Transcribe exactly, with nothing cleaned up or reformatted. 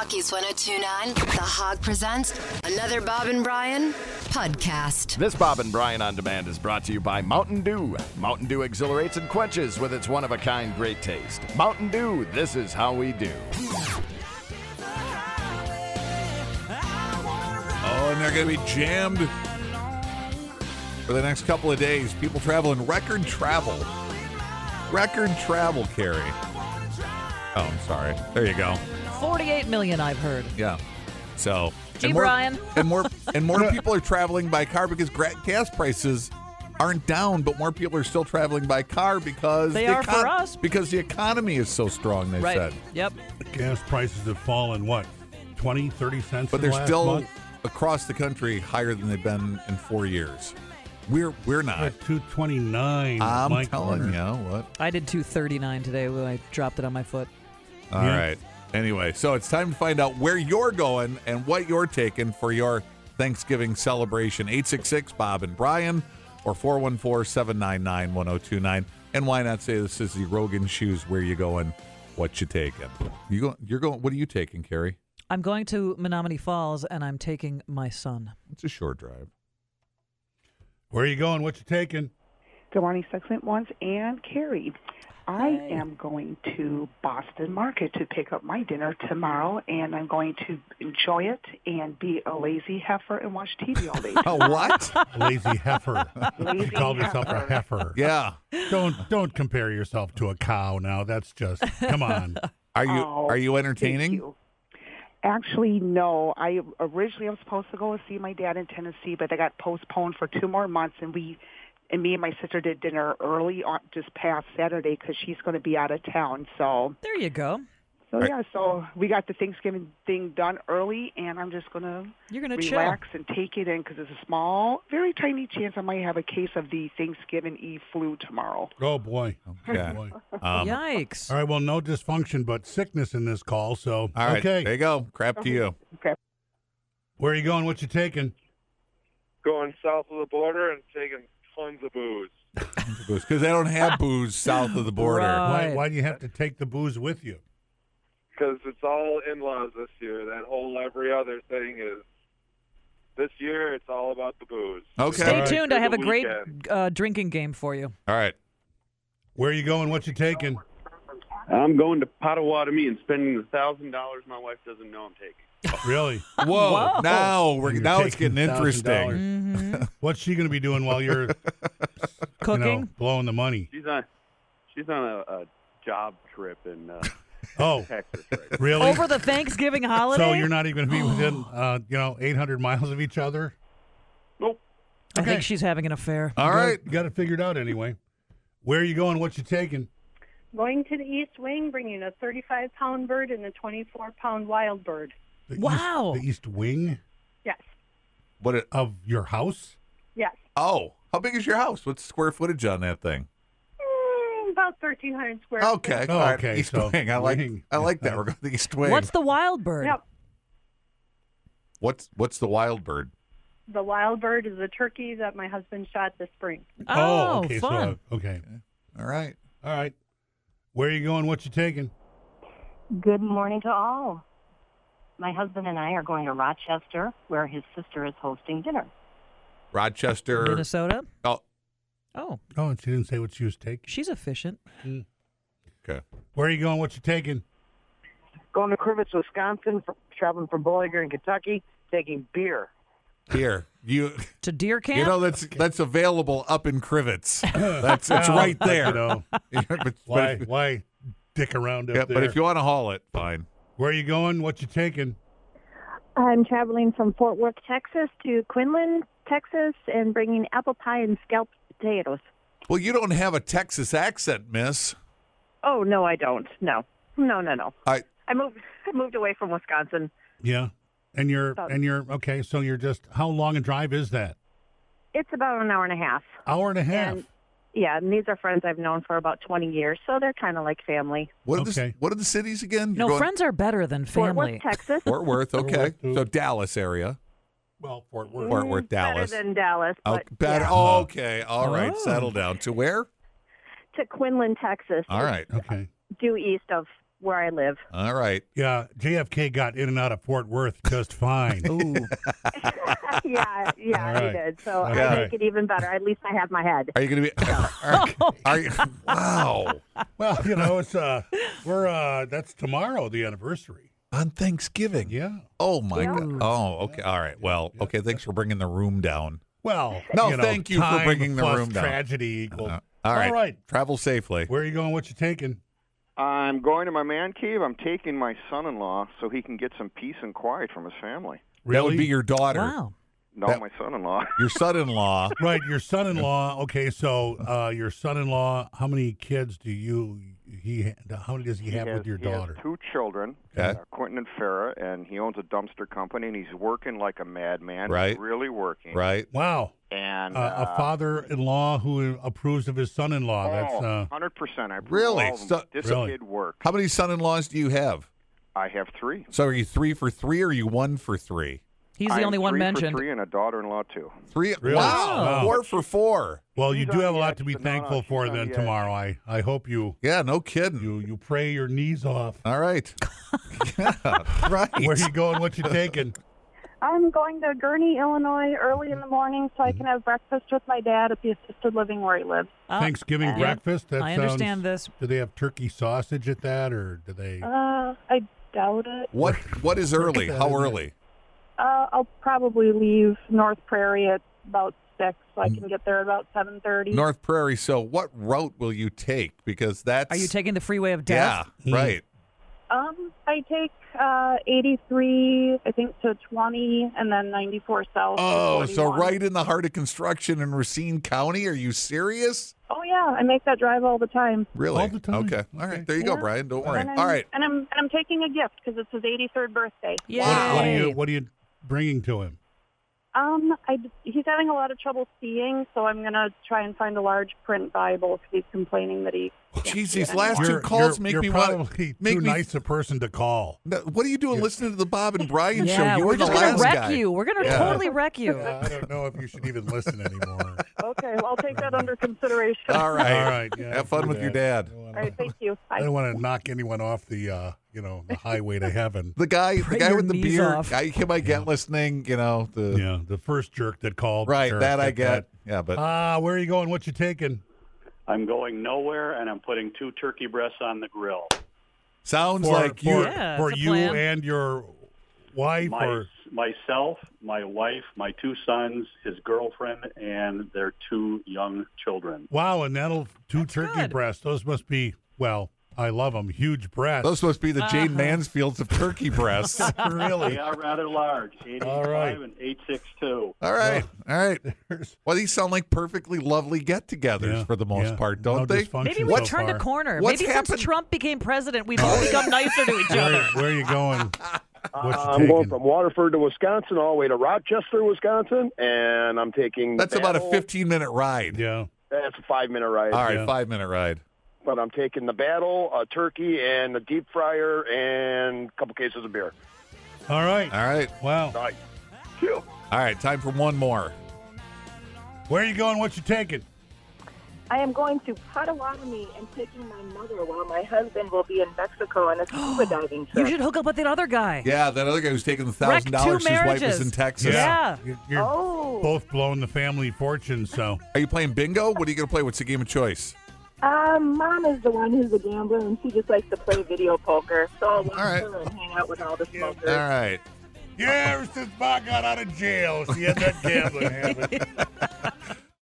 Rockies one oh two point nine, The Hog presents another Bob and Brian podcast. This Bob and Brian On Demand is brought to you by Mountain Dew. Mountain Dew exhilarates and quenches with its one-of-a-kind great taste. Mountain Dew, this is how we do. Oh, and they're going to be jammed for the next couple of days. People traveling record travel. Record travel, Carrie. Oh, I'm sorry. There you go. forty-eight million, I've heard. Yeah. So, Gee, and more, Brian. and more and more people are traveling by car because gra- gas prices aren't down, but more people are still traveling by car because They the are for us. because the economy is so strong. They Right. said, Yep. Gas prices have fallen, what, twenty, thirty cents but in they're the last still month? across the country higher than they've been in four years. We're we're not. At two twenty-nine. I'm my telling corner. you what. I did two thirty-nine today when I dropped it on my foot. All Yeah. right. Anyway, so it's time to find out where you're going and what you're taking for your Thanksgiving celebration. eight six six Bob and Brian or four one four, seven nine nine, one oh two nine. And why not say this is the Rogan Shoes, where you going, what you taking? You go, you're going. What are you taking, Carrie? I'm going to Menominee Falls, and I'm taking my son. It's a short drive. Where are you going? What you taking? Good morning, Succulent Ones and Carrie. I am going to Boston Market to pick up my dinner tomorrow, and I'm going to enjoy it and be a lazy heifer and watch T V all day. Oh, what? A lazy heifer. Lazy You called yourself a heifer. Yeah. Don't don't compare yourself to a cow now. That's just, come on. Are you Oh, are you Thank entertaining? you. Actually, no. I originally I was supposed to go see my dad in Tennessee, but I got postponed for two more months, and we and me and my sister did dinner early on just past Saturday because she's going to be out of town. So, There you go. so Right. yeah, so we got the Thanksgiving thing done early, and I'm just going to You're going to chill. relax and take it in because there's a small, very tiny chance I might have a case of the Thanksgiving Eve flu tomorrow. Oh, boy. Okay. Oh, boy. Um, Yikes. All right, well, no dysfunction, but sickness in this call, so, all right. okay. There you go. Crap to you. Okay. Where are you going? What you taking? Going south of the border and taking tons of booze. Because they don't have booze south of the border. Right. Why, why do you have to take the booze with you? Because it's all in-laws this year. That whole every other thing is, this year it's all about the booze. Okay. Stay All right. tuned. I have a The great weekend. uh, drinking game for you. All right. Where are you going? What you taking? I'm going to Potawatomi and spending the thousand dollars my wife doesn't know I'm taking. Really? Whoa! Whoa. Now we're You're now it's taking getting one thousand dollars. interesting. Mm-hmm. What's she going to be doing while you're you Cooking? know, blowing the money? She's on, she's on a, a job trip in uh, Oh, Texas right now. really? Over the Thanksgiving holiday? So you're not even going to be within, uh, you know, eight hundred miles of each other? Nope. I Okay. think she's having an affair. All right. You got it figured out anyway. Where are you going? What you taking? Going to the East Wing, bringing a thirty-five pound bird and a twenty-four pound wild bird. The Wow. East, the East Wing Yes, What? It, of your house? yes. oh, how big is your house? What's the square footage on that thing? Mm, about thirteen hundred square Okay. Oh, all right. okay, East so Wing. I like. wing. I like that. We're going to the East Wing. What's the wild bird? feet. Yep. What's What's the wild bird? The wild bird is a turkey that my husband shot this spring. Oh, okay. fun. So, okay. All right. All right. Where are you going? What you taking? Good morning to all. My husband and I are going to Rochester, where his sister is hosting dinner. Rochester. Minnesota? Oh, Oh, Oh, and she didn't say what she was taking. she's efficient. okay. Where are you going? What you taking? Going to Crivitz, Wisconsin, for, traveling from Bowling Green, Kentucky, taking beer. Here, you. To deer camp? You know that's that's available up in Crivitz. That's it's Well, right but, there. You know, Yeah, but, but why if, why dick around up yeah, there? but if you want to haul it, fine. Where are you going? What you taking? I'm traveling from Fort Worth, Texas to Quinlan, Texas, and bringing apple pie and scalped potatoes. Well, you don't have a Texas accent, miss. Oh, no, I don't. No. No, no, no. I I moved I moved away from Wisconsin. Yeah. And you're About- and you're okay, so you're just how long a drive is that? It's about an hour and a half. Hour and a half. And, yeah, and these are friends I've known for about twenty years, so they're kind of like family. what are the Okay. what are the cities again? No, You're going- friends are better than Fort family. Worth, Texas. Fort Worth. Okay, Fort Worth, too. so Dallas area. well, Fort Worth. Fort Worth, Mm, Dallas. Better than Dallas, Oh, but better. yeah. Oh, okay. All right. Oh. Settle down. To where? To Quinlan, Texas. All right. Okay. Due east of where I live. All right. Yeah, J F K got in and out of Fort Worth just fine. Ooh. yeah, yeah, All I right. did. So Okay. I make it even better. At least I have my head. Are you going to be? Are, are you? Wow. Well, you know, it's uh, we're uh, that's tomorrow, the anniversary. On Thanksgiving. Yeah. Oh my Yeah. God. Oh, okay. All right. Well, okay. Thanks for bringing the room down. Well, No, you know, thank you for time bringing the plus room down. Tragedy equals. Uh, all right. All right. Travel safely. Where are you going? What you taking? I'm going to my man cave. I'm taking my son-in-law so he can get some peace and quiet from his family. Really? That would be your daughter. Wow. No, That- my son-in-law. Your son-in-law. Right, your son-in-law. Okay, so uh, your son-in-law. How many kids do you? He. How many does he, He have has, with your he has daughter? two children, Okay. uh, Quentin and Farrah, and he owns a dumpster company, and he's working like a madman. Right. He's really working. Right. Wow. And Uh, uh, a father-in-law who approves of his son-in-law. That's oh, uh, one hundred percent. I approve Really? all of them. So- this Really? kid works. How many son-in-laws do you have? I have three. So are you three for three or are you one for three? He's the I'm only one three mentioned. For three and a daughter-in-law too. Three. Really? Wow. Wow. Four for four. well. You She's do on have a the lot edge. to be No, no, thankful she's for on then the edge. tomorrow. I I hope you Yeah, no kidding. you you pray your knees off. All right. Yeah, right. Where you going? What you taking? I'm going to Gurney, Illinois, early in the morning so I can have breakfast with my dad at the assisted living where he lives. Oh, Thanksgiving yeah. breakfast. That I sounds- understand this. Do they have turkey sausage at that, or do they? Uh, I doubt it. What What is early? How early? Uh, I'll probably leave North Prairie at about six, so I can get there about seven thirty. North Prairie. So what route will you take? Because that's. Are you taking the freeway of Yeah. death? Hmm. Right. Um, I take uh eighty-three, I think, to twenty, and then ninety-four south. to Oh, so forty-one. right in the heart of construction in Racine County. Are you serious? Oh yeah, I make that drive all the time. Really? All the time. Okay. All right. There you go, Yeah. Brian. Don't worry. And I'm, All right. and I'm and I'm taking a gift because it's his eighty-third birthday. Yay. What, what are you What are you bringing to him? Um, I, he's having a lot of trouble seeing, so I'm gonna try and find a large print Bible because he's complaining that he. can't Jeez, see these it last anymore. two calls you're, make you're me want probably make too me- nice a person to call. No, what are you doing listening to the Bob and Brian show? Yeah, You we're were the just gonna last wreck guy. you. We're gonna Yeah. totally wreck you. Uh, I don't know if you should even listen anymore. Okay, well, I'll take that under consideration. All right. All right. Yeah, Have fun do with your that. dad. I don't All wanna- right, thank you. I Bye. don't want to knock anyone off the, uh, you know, the highway to heaven. The guy, the Pray guy your with the knees beard, off. I him I get listening. You know the Yeah, the first jerk that called. right Sure, that I get. that. Yeah, but Ah, where are you going? What you taking? I'm going nowhere, and I'm putting two turkey breasts on the grill. sounds For, like for, you. Yeah, for it's a you plan. and your wife, My, or myself, my wife, my two sons, his girlfriend, and their two young children. wow, and that'll two That's turkey good. breasts. Those must be well. I love them. Huge breasts. Those must be the Jane Uh-huh. Mansfields of turkey breasts. really. They are rather large, eight All right. eighty-five and eight six two. All right, all right. There's- Well, these sound like perfectly lovely get-togethers Yeah, for the most yeah. part, No don't they? dysfunction Maybe we so turned far. a corner. What's Maybe happened- since Trump became president, we've all become nicer to each Where, other. where are you going? What you I'm going taking? from Waterford to Wisconsin all the way to Rochester, Wisconsin, and I'm taking. the That's about a battle- fifteen-minute ride. Yeah. That's a five-minute ride. All right, Yeah. five-minute ride. But I'm taking the battle, a turkey, and a deep fryer, and a couple cases of beer. All right. All right, Wow. Nice. Phew. all right. Time for one more. Where are you going? What you taking? I am going to Potawatomi and taking my mother while my husband will be in Mexico on a scuba diving You trip. should hook up with that other guy. Yeah, that other guy who's taking the Wreck thousand two dollars. His wife marriages. is in Texas. Yeah. You're, you're Oh. both blowing the family fortune, so. Are you playing bingo? What are you going to play? What's the game of choice? Um, Mom is the one who's a gambler, and she just likes to play video poker. So I'll watch All right. her and hang out with all the smokers. All right. Yeah, ever since Bob got out of jail, she had that gambling habit.